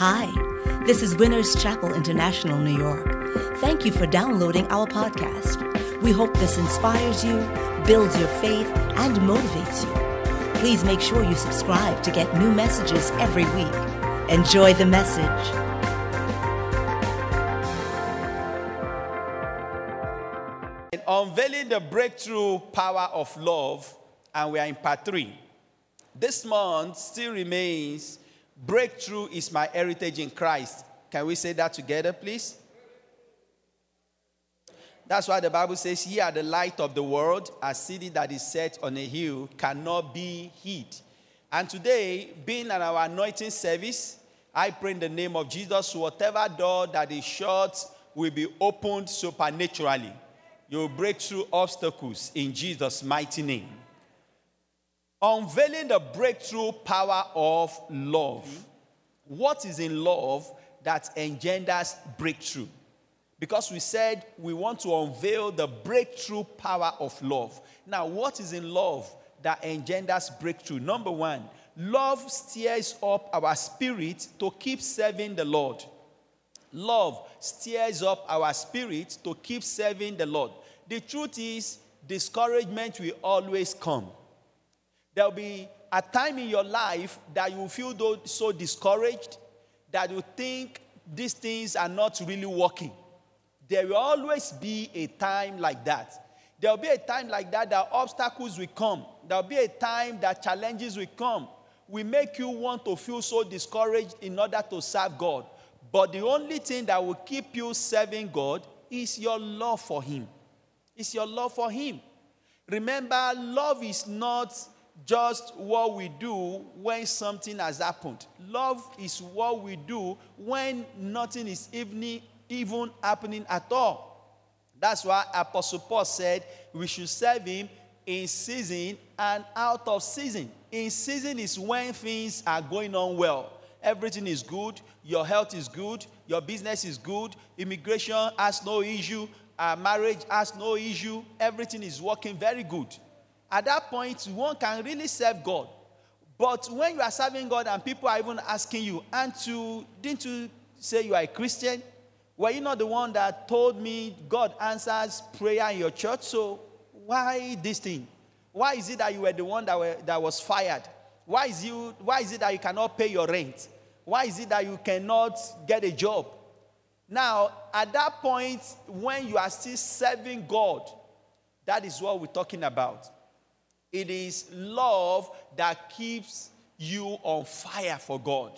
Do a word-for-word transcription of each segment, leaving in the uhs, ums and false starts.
Hi, this is Winners Chapel International, New York. Thank you for downloading our podcast. We hope this inspires you, builds your faith, and motivates you. Please make sure you subscribe to get new messages every week. Enjoy the message. Unveiling the breakthrough power of love, and we are in part three. This month still remains breakthrough is my heritage in Christ. Can we say that together, please? That's why the Bible says, ye are the light of the world. A city that is set on a hill cannot be hid. And today, being at our anointing service, I pray in the name of Jesus, whatever door that is shut will be opened supernaturally. You'll break through obstacles in Jesus' mighty name. Unveiling the breakthrough power of love. What is in love that engenders breakthrough? Because we said we want to unveil the breakthrough power of love. Now, what is in love that engenders breakthrough? Number one, love stirs up our spirit to keep serving the Lord. Love stirs up our spirit to keep serving the Lord. The truth is, discouragement will always come. There will be a time in your life that you feel so discouraged that you think these things are not really working. There will always be a time like that. There will be a time like that that obstacles will come. There will be a time that challenges will come. We make you want to feel so discouraged in order to serve God. But the only thing that will keep you serving God is your love for Him. It's your love for Him. Remember, love is not just what we do when something has happened. Love is what we do when nothing is even, even happening at all. That's why Apostle Paul said we should serve Him in season and out of season. In season is when things are going on well. Everything is good. Your health is good. Your business is good. Immigration has no issue. Uh, marriage has no issue. Everything is working very good. At that point, one can really serve God. But when you are serving God and people are even asking you, aren't you, didn't you say you are a Christian? Were you not the one that told me God answers prayer in your church? So why this thing? Why is it that you were the one that, were, that was fired? Why is, you, why is it that you cannot pay your rent? Why is it that you cannot get a job? Now, at that point, when you are still serving God, that is what we're talking about. It is love that keeps you on fire for God.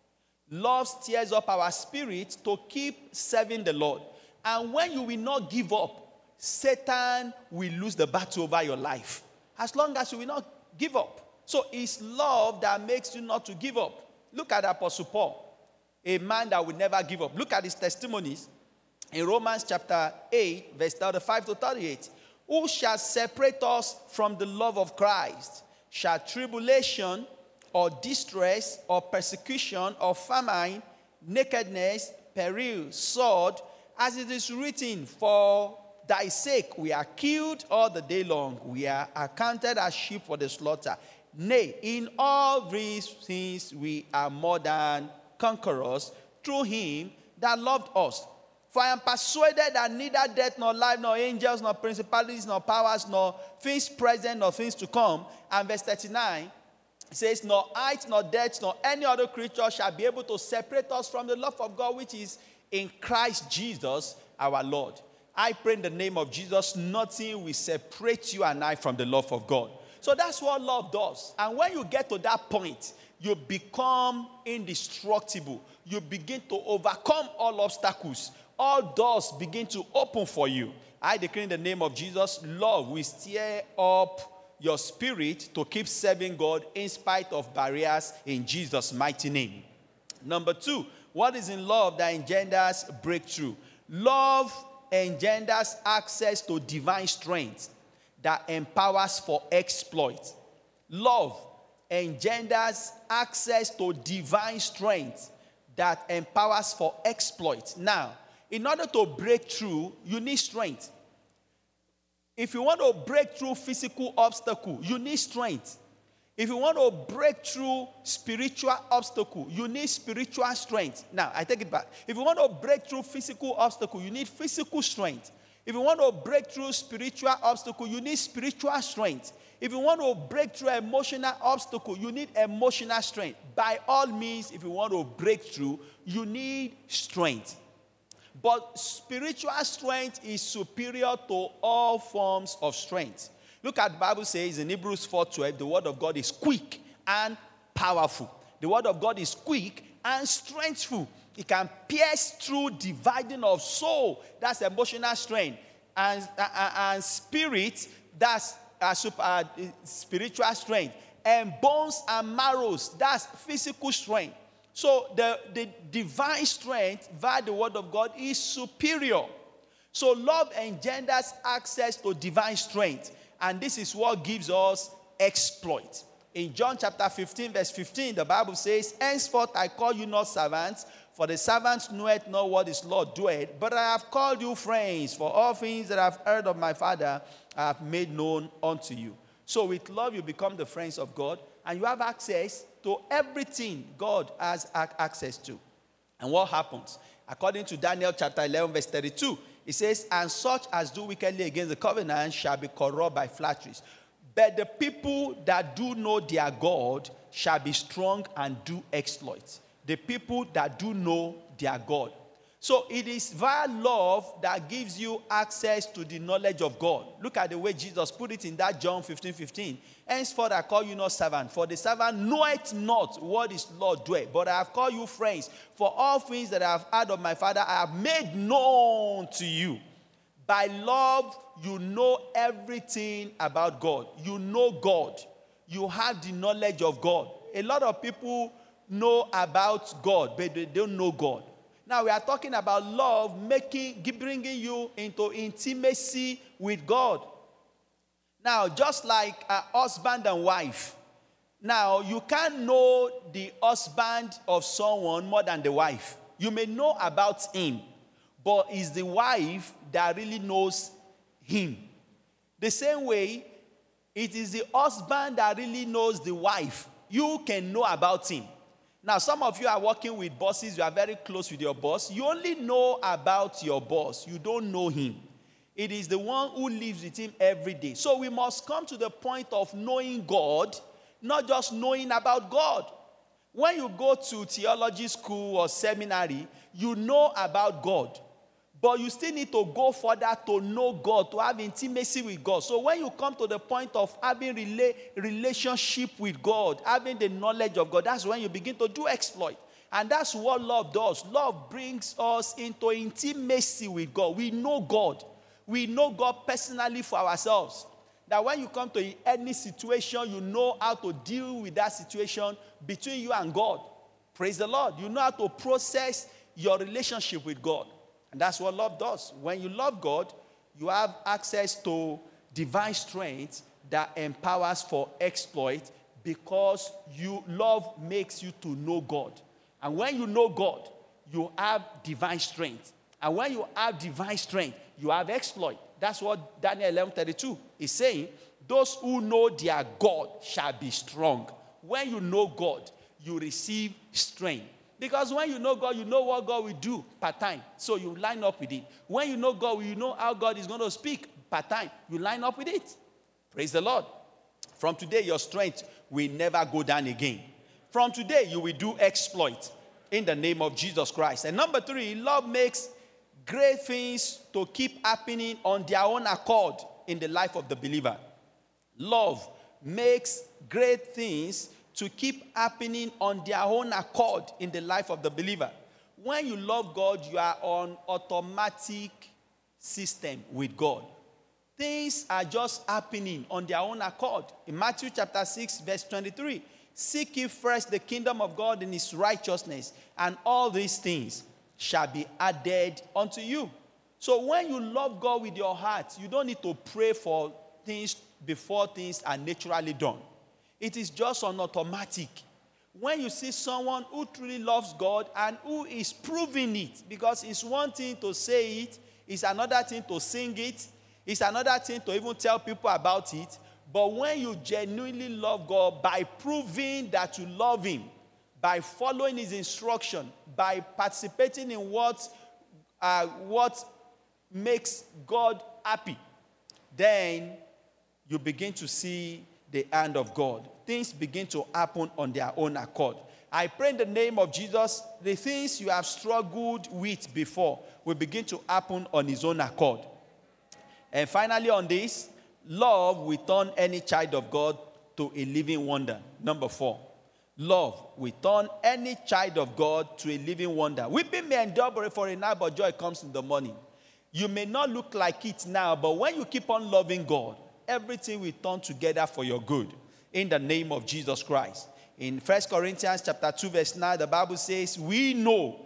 Love stirs up our spirit to keep serving the Lord. And when you will not give up, Satan will lose the battle over your life. As long as you will not give up. So it's love that makes you not to give up. Look at Apostle Paul, a man that will never give up. Look at his testimonies in Romans chapter eight, verse thirty-five to thirty-eight. Who shall separate us from the love of Christ? Shall tribulation or distress or persecution or famine, nakedness, peril, sword, as it is written, for thy sake we are killed all the day long. We are accounted as sheep for the slaughter. Nay, in all these things we are more than conquerors through Him that loved us. For I am persuaded that neither death, nor life, nor angels, nor principalities, nor powers, nor things present, nor things to come. And verse thirty-nine says, nor height, nor depth, nor any other creature shall be able to separate us from the love of God, which is in Christ Jesus our Lord. I pray in the name of Jesus, nothing will separate you and I from the love of God. So that's what love does. And when you get to that point, you become indestructible. You begin to overcome all obstacles. All doors begin to open for you. I declare in the name of Jesus, love will stir up your spirit to keep serving God in spite of barriers in Jesus' mighty name. Number two, what is in love that engenders breakthrough? Love engenders access to divine strength that empowers for exploit. Love engenders access to divine strength that empowers for exploit. Now, in order to break through, you need strength. If you want to break through physical obstacle, you need strength. If you want to break through spiritual obstacle, you need spiritual strength. Now, I take it back. If you want to break through physical obstacle, you need physical strength. If you want to break through spiritual obstacle, you need spiritual strength. If you want to break through emotional obstacle, you need emotional strength. By all means, if you want to break through, you need strength. But spiritual strength is superior to all forms of strength. Look at the Bible says in Hebrews four twelve, the word of God is quick and powerful. The word of God is quick and strengthful. It can pierce through dividing of soul, that's emotional strength, and, uh, and spirit, that's uh, super, uh, spiritual strength, and bones and marrows, that's physical strength. So the, the divine strength via the word of God is superior. So love engenders access to divine strength. And this is what gives us exploit. In John chapter fifteen, verse fifteen, the Bible says, henceforth I call you not servants, for the servants knoweth not what his Lord doeth, but I have called you friends, for all things that I have heard of my Father I have made known unto you. So with love you become the friends of God, and you have access to everything God has access to. And what happens? According to Daniel chapter eleven, verse thirty-two, it says, and such as do wickedly against the covenant shall be corrupt by flatteries. But the people that do know their God shall be strong and do exploits. The people that do know their God. So it is via love that gives you access to the knowledge of God. Look at the way Jesus put it in that John fifteen fifteen. Henceforth I call you not servant, for the servant knoweth not what his Lord doeth, but I have called you friends, for all things that I have heard of my Father I have made known to you. By love, you know everything about God. You know God. You have the knowledge of God. A lot of people know about God, but they don't know God. Now we are talking about love making, bringing you into intimacy with God. Now, just like a husband and wife. Now, you can't know the husband of someone more than the wife. You may know about him, but it's the wife that really knows him. The same way, it is the husband that really knows the wife. You can know about him. Now, some of you are working with bosses. You are very close with your boss. You only know about your boss. You don't know him. It is the one who lives with him every day. So we must come to the point of knowing God, not just knowing about God. When you go to theology school or seminary, you know about God. But you still need to go further to know God, to have intimacy with God. So when you come to the point of having rela- relationship with God, having the knowledge of God, that's when you begin to do exploit. And that's what love does. Love brings us into intimacy with God. We know God. We know God personally for ourselves. That when you come to any situation, you know how to deal with that situation between you and God. Praise the Lord. You know how to process your relationship with God. And that's what love does. When you love God, you have access to divine strength that empowers for exploit, because you love makes you to know God. And when you know God, you have divine strength. And when you have divine strength, you have exploit. That's what Daniel eleven thirty-two is saying. Those who know their God shall be strong. When you know God, you receive strength. Because when you know God, you know what God will do per time. So you line up with it. When you know God, you know how God is going to speak per time. You line up with it. Praise the Lord. From today, your strength will never go down again. From today, you will do exploit in the name of Jesus Christ. And number three, love makes great things to keep happening on their own accord in the life of the believer. Love makes great things to keep happening on their own accord in the life of the believer. When you love God, you are on automatic system with God. Things are just happening on their own accord. In Matthew chapter six, verse twenty-three, seek ye first the kingdom of God and his righteousness, and all these things shall be added unto you. So when you love God with your heart, you don't need to pray for things before things are naturally done. It is just on automatic. When you see someone who truly loves God and who is proving it, because it's one thing to say it, it's another thing to sing it, it's another thing to even tell people about it, But when you genuinely love God by proving that you love him, by following his instruction, by participating in what, uh, what makes God happy, then you begin to see the hand of God. Things begin to happen on their own accord. I pray in the name of Jesus, the things you have struggled with before will begin to happen on his own accord. And finally on this, love will turn any child of God to a living wonder. Number four, love will turn any child of God to a living wonder. Weeping may endure for a night, but joy comes in the morning. You may not look like it now, but when you keep on loving God, everything will turn together for your good. In the name of Jesus Christ. In First Corinthians chapter two, verse nine, the Bible says, we know.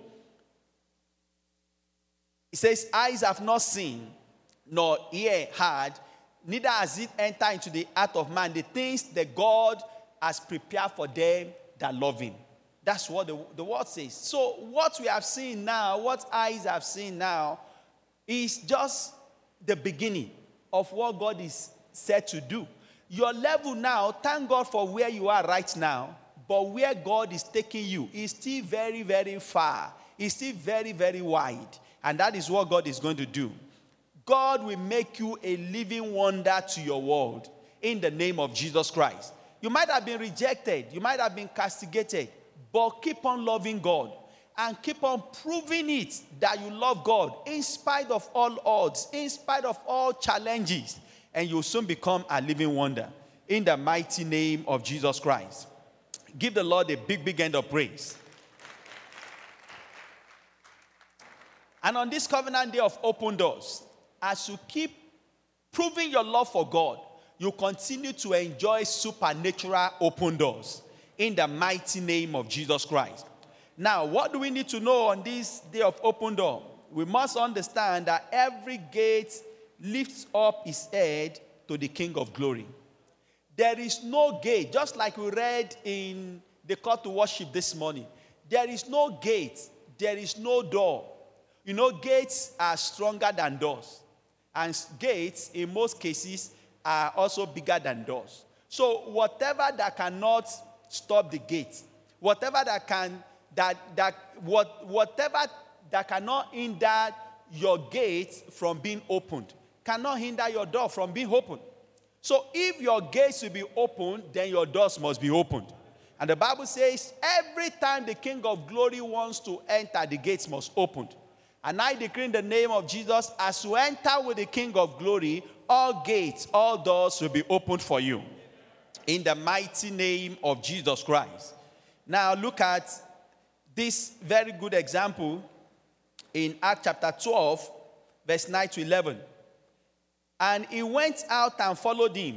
It says, eyes have not seen, nor ear heard, neither has it entered into the heart of man the things that God has prepared for them that love him. That's what the, the word says. So what we have seen now, what eyes have seen now, is just the beginning of what God is said to do. Your level now, thank God for where you are right now, but where God is taking you is still very, very far. It's still very, very wide. And that is what God is going to do. God will make you a living wonder to your world in the name of Jesus Christ. You might have been rejected. You might have been castigated. But keep on loving God and keep on proving it that you love God in spite of all odds, in spite of all challenges. And you'll soon become a living wonder in the mighty name of Jesus Christ. Give the Lord a big, big hand of praise. And on this covenant day of open doors, as you keep proving your love for God, you continue to enjoy supernatural open doors in the mighty name of Jesus Christ. Now, what do we need to know on this day of open door? We must understand that every gate lifts up his head to the King of glory. There is no gate, just like we read in the call to worship this morning. There is no gate, there is no door. You know, gates are stronger than doors. And gates, in most cases, are also bigger than doors. So whatever that cannot stop the gate, whatever that can, that, that, what, whatever that cannot hinder your gate from being opened, cannot hinder your door from being opened. So if your gates will be opened, then your doors must be opened. And the Bible says, every time the King of glory wants to enter, the gates must open. And I decree in the name of Jesus, as you enter with the King of glory, all gates, all doors will be opened for you. In the mighty name of Jesus Christ. Now look at this very good example in Acts chapter twelve, verse nine to eleven. And he went out and followed him,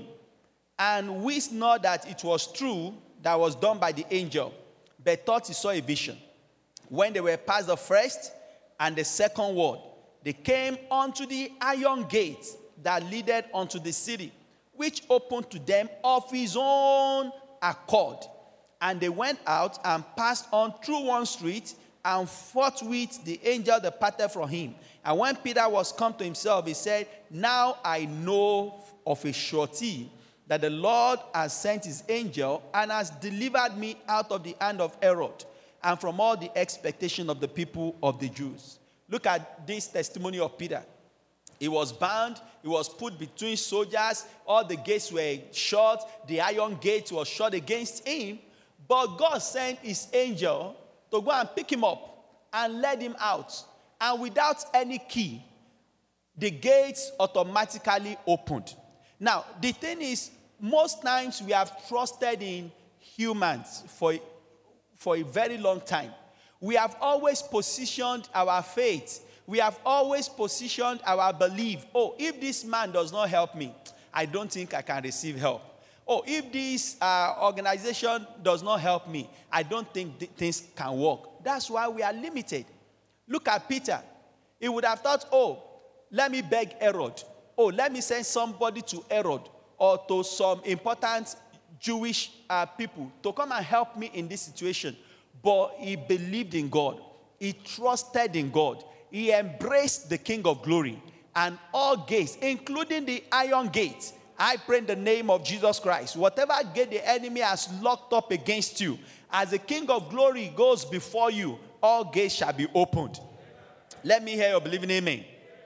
and wist not that it was true that was done by the angel, but thought he saw a vision. When they were past the first and the second ward, they came unto the iron gate that leaded unto the city, which opened to them of his own accord. And they went out and passed on through one street, and forthwith the angel departed from him. And when Peter was come to himself, he said, now I know of a surety that the Lord has sent his angel and has delivered me out of the hand of Herod and from all the expectation of the people of the Jews. Look at this testimony of Peter. He was bound. He was put between soldiers. All the gates were shut. The iron gate was shut against him. But God sent his angel to go and pick him up and let him out. And without any key, the gates automatically opened. Now, the thing is, most times we have trusted in humans for, for a very long time. We have always positioned our faith. We have always positioned our belief. Oh, if this man does not help me, I don't think I can receive help. Oh, if this uh, organization does not help me, I don't think th- things can work. That's why we are limited. Look at Peter. He would have thought, oh, let me beg Herod. Oh, let me send somebody to Herod or to some important Jewish uh, people to come and help me in this situation. But he believed in God. He trusted in God. He embraced the King of glory. And all gates, including the iron gate, I pray in the name of Jesus Christ. Whatever gate the enemy has locked up against you, as the King of glory goes before you, all gates shall be opened. Let me hear your believing amen.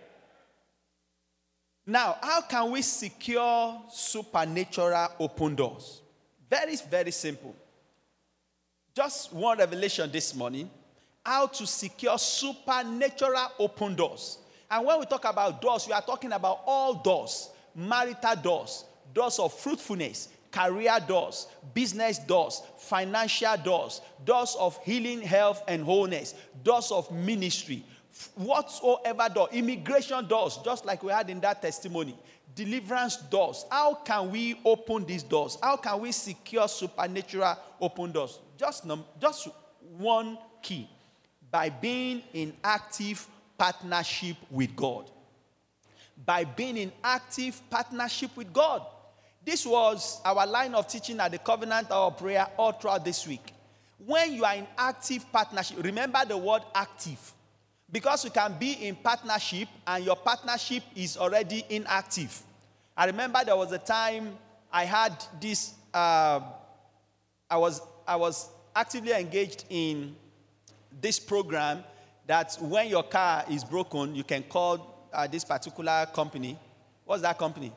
Now, how can we secure supernatural open doors? Very, very simple. Just one revelation this morning. How to secure supernatural open doors. And when we talk about doors, we are talking about all doors. Marital doors, doors of fruitfulness, career doors, business doors, financial doors, doors of healing, health, and wholeness, doors of ministry, whatsoever door, immigration doors, just like we had in that testimony, deliverance doors. How can we open these doors? How can we secure supernatural open doors? Just, just one key, by being in active partnership with God. By being in active partnership with God. This was our line of teaching at the Covenant Hour of Prayer all throughout this week. When you are in active partnership, remember the word active. Because you can be in partnership and your partnership is already inactive. I remember there was a time I had this, uh, I was I was actively engaged in this program that when your car is broken, you can call uh, this particular company. What's that company?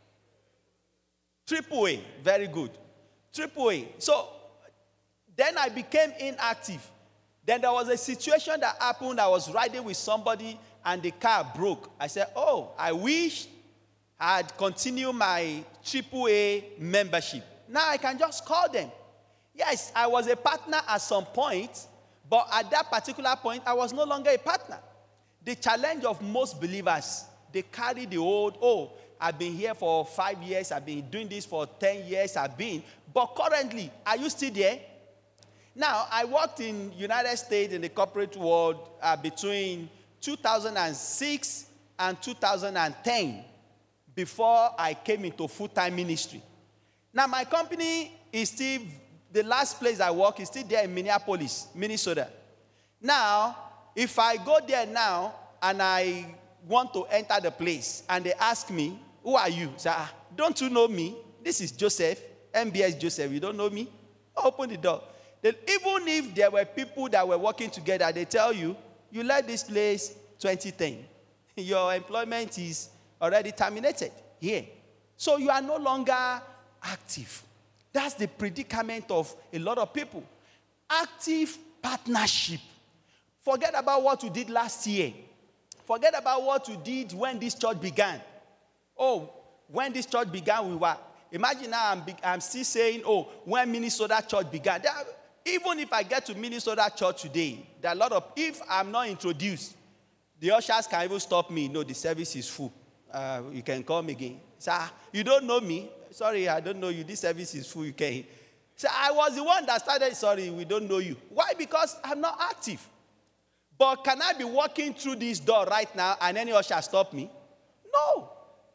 Triple A. Very good. Triple A. So then I became inactive. Then there was a situation that happened. I was riding with somebody and the car broke. I said, oh, I wish I had continued my triple A membership. Now I can just call them. Yes, I was a partner at some point, but at that particular point, I was no longer a partner. The challenge of most believers, they carry the old, oh, I've been here for five years, I've been doing this for ten years, I've been. But currently, are you still there? Now, I worked in United States in the corporate world uh, between two thousand six and two thousand ten before I came into full-time ministry. Now, my company is still, the last place I work is still there in Minneapolis, Minnesota. Now, if I go there now and I want to enter the place and they ask me, who are you? I say, ah, don't you know me? This is Joseph, M B S Joseph. You don't know me? Open the door. Then even if there were people that were working together, they tell you, you left this place twenty ten. Your employment is already terminated here. So you are no longer active. That's the predicament of a lot of people. Active partnership. Forget about what you did last year. Forget about what you did when this church began. Oh, when this church began, we were. Imagine now I'm, I'm still saying, oh, when Minnesota church began. There, even if I get to Minnesota church today, there are a lot of, if I'm not introduced, the ushers can even stop me. No, the service is full. Uh, you can come again. Sir, you don't know me. Sorry, I don't know you. This service is full. You can. So I was the one that started, sorry, we don't know you. Why? Because I'm not active. But can I be walking through this door right now and any usher stop me? No.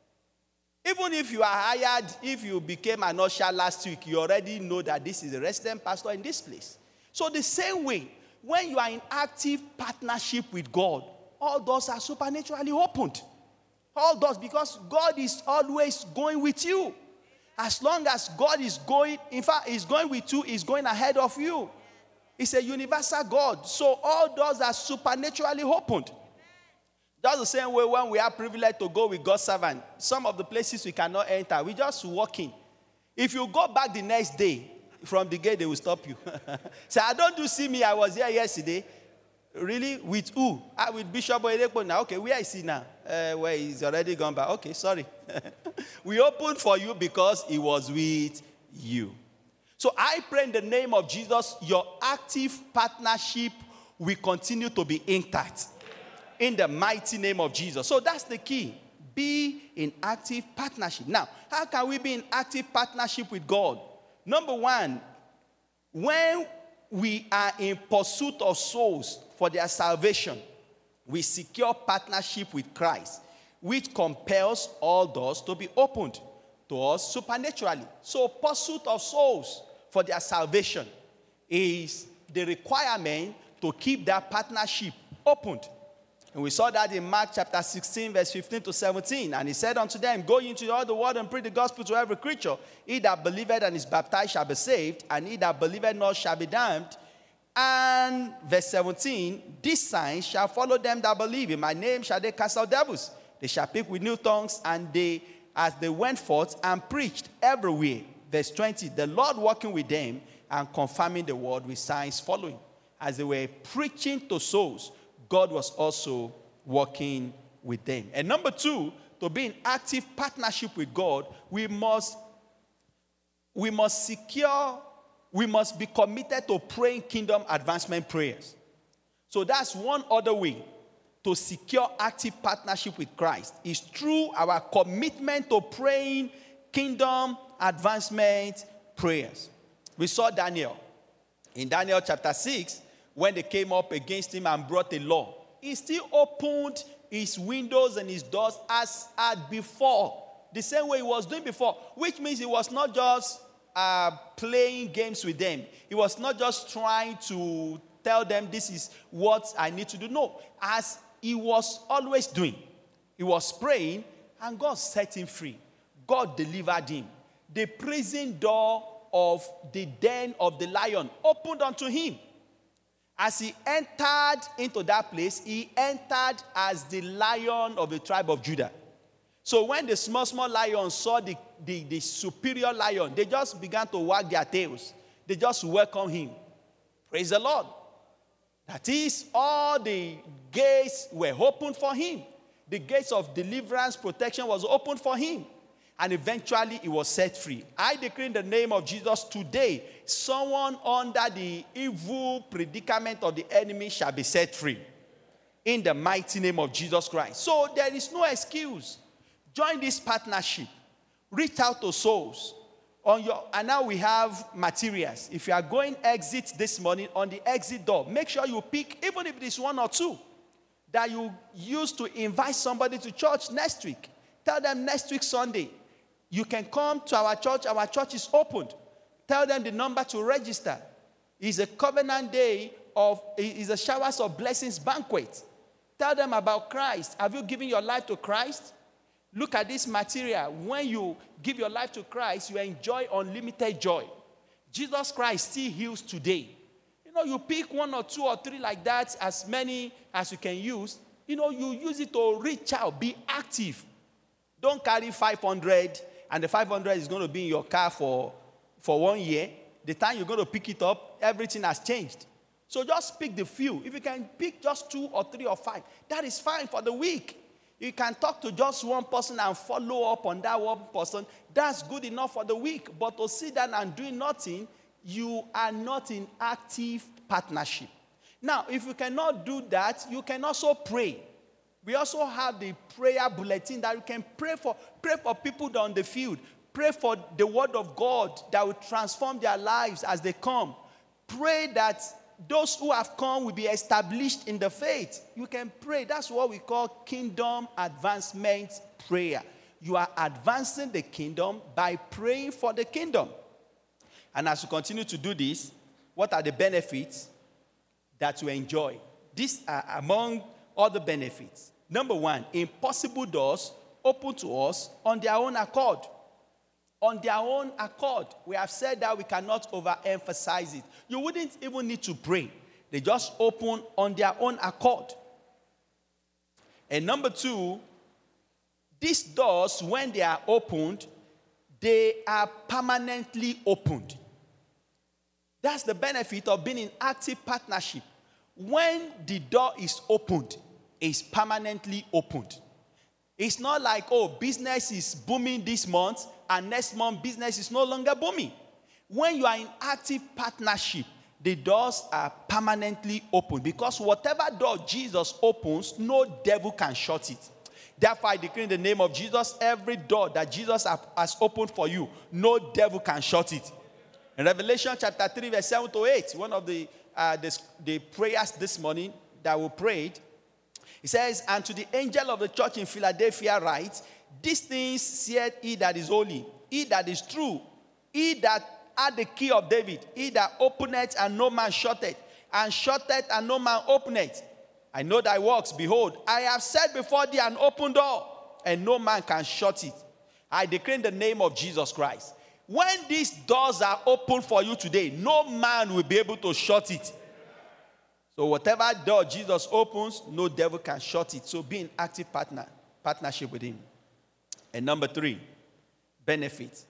Even if you are hired, if you became an usher last week, you already know that this is a resident pastor in this place. So the same way, when you are in active partnership with God, all doors are supernaturally opened. All doors, because God is always going with you. As long as God is going, in fact, He's going with you, He's going ahead of you. It's a universal God. So all doors are supernaturally opened. That's the same way when we are privileged to go with God's servant. Some of the places we cannot enter, we just walk in. If you go back the next day, from the gate, they will stop you. Say, I don't do see me, I was here yesterday. Really? With who? Ah, with Bishop Oyedepo now. Okay, where is he now? Uh, where he's already gone back. Okay, sorry. We opened for you because he was with you. So I pray in the name of Jesus, your active partnership will continue to be intact. In the mighty name of Jesus. So that's the key. Be in active partnership. Now, how can we be in active partnership with God? Number one, when we are in pursuit of souls for their salvation, we secure partnership with Christ, which compels all doors to be opened to us supernaturally. So pursuit of souls for their salvation is the requirement to keep that partnership opened. And we saw that in Mark chapter sixteen, verse fifteen to seventeen. And he said unto them, go into all the world and preach the gospel to every creature. He that believeth and is baptized shall be saved, and he that believeth not shall be damned. And verse seventeen, these signs shall follow them that believe. In my name shall they cast out devils. They shall speak with new tongues, and they, as they went forth and preached everywhere. Verse twenty, the Lord walking with them and confirming the word with signs following. As they were preaching to souls, God was also working with them. And number two, to be in active partnership with God, we must, we must secure, we must be committed to praying kingdom advancement prayers. So that's one other way to secure active partnership with Christ, is through our commitment to praying kingdom advancement prayers. We saw Daniel. In Daniel chapter six, when they came up against him and brought a law, he still opened his windows and his doors as at before, the same way he was doing before, which means he was not just uh, playing games with them. He was not just trying to tell them this is what I need to do. No, as he was always doing, he was praying and God set him free. God delivered him. The prison door of the den of the lion opened unto him. As he entered into that place, he entered as the lion of the tribe of Judah. So when the small, small lions saw the, the, the superior lion, they just began to wag their tails. They just welcomed him. Praise the Lord. That is, all the gates were open for him. The gates of deliverance, protection was open for him. And eventually he was set free. I decree in the name of Jesus today, someone under the evil predicament of the enemy shall be set free. In the mighty name of Jesus Christ. So there is no excuse. Join this partnership. Reach out to souls. On your, and now we have materials. If you are going exit this morning, on the exit door, make sure you pick, even if it is one or two, that you use to invite somebody to church next week. Tell them next week Sunday, you can come to our church. Our church is opened. Tell them the number to register. It's a covenant day of, it's a showers of blessings banquet. Tell them about Christ. Have you given your life to Christ? Look at this material. When you give your life to Christ, you enjoy unlimited joy. Jesus Christ still heals today. You know, you pick one or two or three like that, as many as you can use. You know, you use it to reach out, be active. Don't carry five hundred. And the five hundred is going to be in your car for, for one year. The time you're going to pick it up, everything has changed. So just pick the few. If you can pick just two or three or five, that is fine for the week. You can talk to just one person and follow up on that one person. That's good enough for the week. But to sit down and do nothing, you are not in active partnership. Now, if you cannot do that, you can also pray. We also have the prayer bulletin that you can pray for. Pray for people on the field. Pray for the word of God that will transform their lives as they come. Pray that those who have come will be established in the faith. You can pray. That's what we call kingdom advancement prayer. You are advancing the kingdom by praying for the kingdom. And as you continue to do this, what are the benefits that you enjoy? These are among other benefits. Number one, impossible doors open to us on their own accord. On their own accord. We have said that we cannot overemphasize it. You wouldn't even need to pray. They just open on their own accord. And number two, these doors, when they are opened, they are permanently opened. That's the benefit of being in active partnership. When the door is opened, it's permanently opened. It's not like, oh, business is booming this month, and next month business is no longer booming. When you are in active partnership, the doors are permanently open, because whatever door Jesus opens, no devil can shut it. Therefore, I decree in the name of Jesus, every door that Jesus has opened for you, no devil can shut it. In Revelation chapter three, verse seven to eight, one of the, uh, the, the prayers this morning that we prayed, it says, and to the angel of the church in Philadelphia write, these things saith he that is holy, he that is true, he that had the key of David, he that openeth and no man shutteth, and shutteth and no man openeth. I know thy works. Behold, I have set before thee an open door, and no man can shut it. I decree in the name of Jesus Christ. When these doors are open for you today, no man will be able to shut it. So whatever door Jesus opens, no devil can shut it. So be in active partner, partnership with him. And number three, benefit.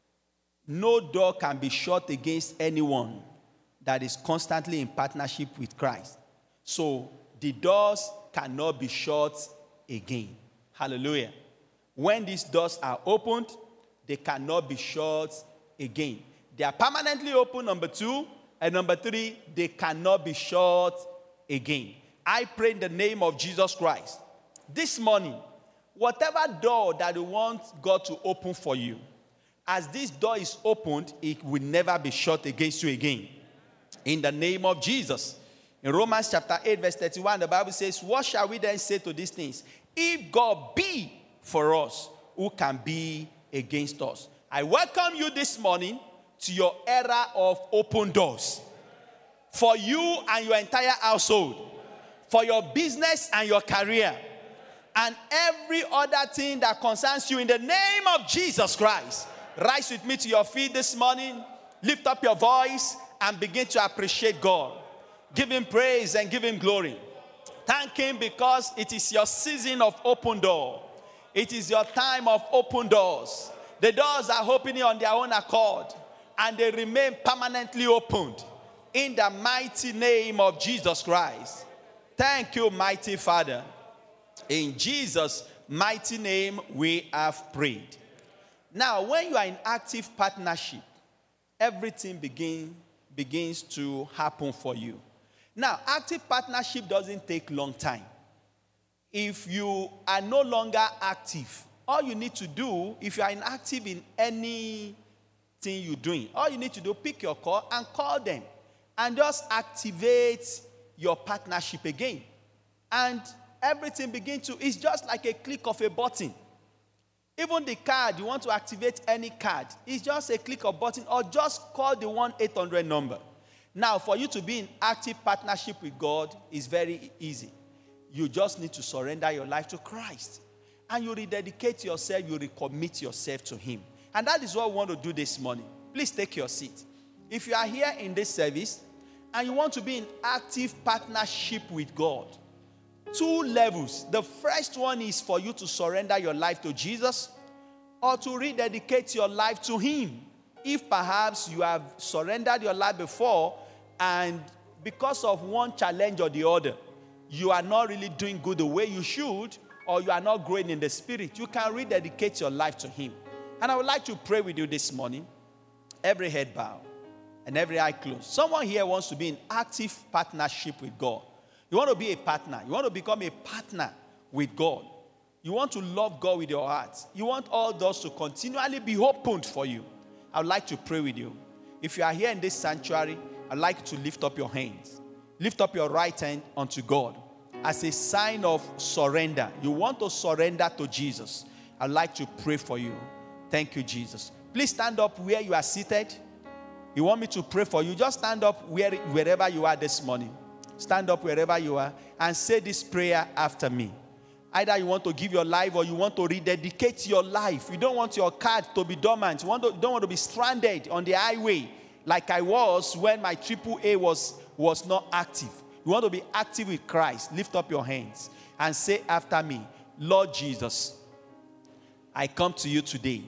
No door can be shut against anyone that is constantly in partnership with Christ. So the doors cannot be shut again. Hallelujah. When these doors are opened, they cannot be shut again. They are permanently open, number two. And number three, they cannot be shut again. I pray in the name of Jesus Christ. This morning, whatever door that you want God to open for you, as this door is opened, it will never be shut against you again. In the name of Jesus. In Romans chapter eight, verse thirty-one, the Bible says, what shall we then say to these things? If God be for us, who can be against us? I welcome you this morning to your era of open doors. For you and your entire household. For your business and your career. And every other thing that concerns you, in the name of Jesus Christ. Rise with me to your feet this morning. Lift up your voice and begin to appreciate God. Give him praise and give him glory. Thank him because it is your season of open door. It is your time of open doors. The doors are opening on their own accord, and they remain permanently opened in the mighty name of Jesus Christ. Thank you, mighty Father. In Jesus' mighty name we have prayed. Now, when you are in active partnership, everything begin, begins to happen for you. Now, active partnership doesn't take long time. If you are no longer active, all you need to do, if you are inactive in anything you're doing, all you need to do, pick your call and call them. And just activate your partnership again. And everything begins to, it's just like a click of a button. Even the card, you want to activate any card, it's just a click of a button, or just call the one eight hundred number. Now, for you to be in active partnership with God is very easy. You just need to surrender your life to Christ. And you rededicate yourself, you recommit yourself to him. And that is what we want to do this morning. Please take your seat. If you are here in this service and you want to be in active partnership with God, two levels. The first one is for you to surrender your life to Jesus or to rededicate your life to him. If perhaps you have surrendered your life before and because of one challenge or the other, you are not really doing good the way you should, or you are not growing in the spirit, you can rededicate your life to him. And I would like to pray with you this morning. Every head bow and every eye closed. Someone here wants to be in active partnership with God. You want to be a partner. You want to become a partner with God. You want to love God with your heart. You want all doors to continually be opened for you. I would like to pray with you. If you are here in this sanctuary, I'd like you to lift up your hands. Lift up your right hand unto God as a sign of surrender. You want to surrender to Jesus. I'd like to pray for you. Thank you, Jesus. Please stand up where you are seated. You want me to pray for you? Just stand up where, wherever you are this morning. Stand up wherever you are and say this prayer after me. Either you want to give your life or you want to rededicate your life. You don't want your card to be dormant. You want to, don't want to be stranded on the highway like I was when my triple A was, was not active. You want to be active with Christ. Lift up your hands and say after me, Lord Jesus, I come to you today.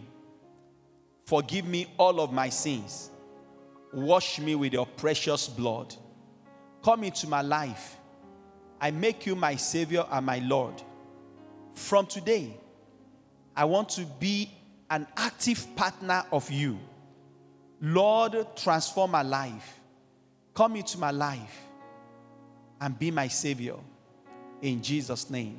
Forgive me all of my sins. Wash me with your precious blood. Come into my life. I make you my Savior and my Lord. From today, I want to be an active partner of you. Lord, transform my life. Come into my life and be my Savior. In Jesus' name.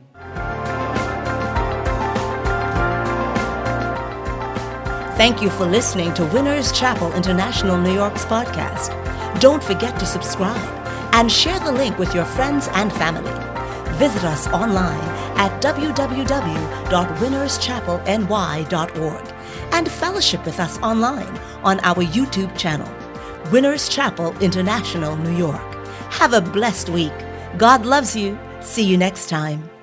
Thank you for listening to Winners Chapel International New York's podcast. Don't forget to subscribe and share the link with your friends and family. Visit us online at w w w dot winners chapel n y dot org and fellowship with us online on our YouTube channel, Winners Chapel International New York. Have a blessed week. God loves you. See you next time.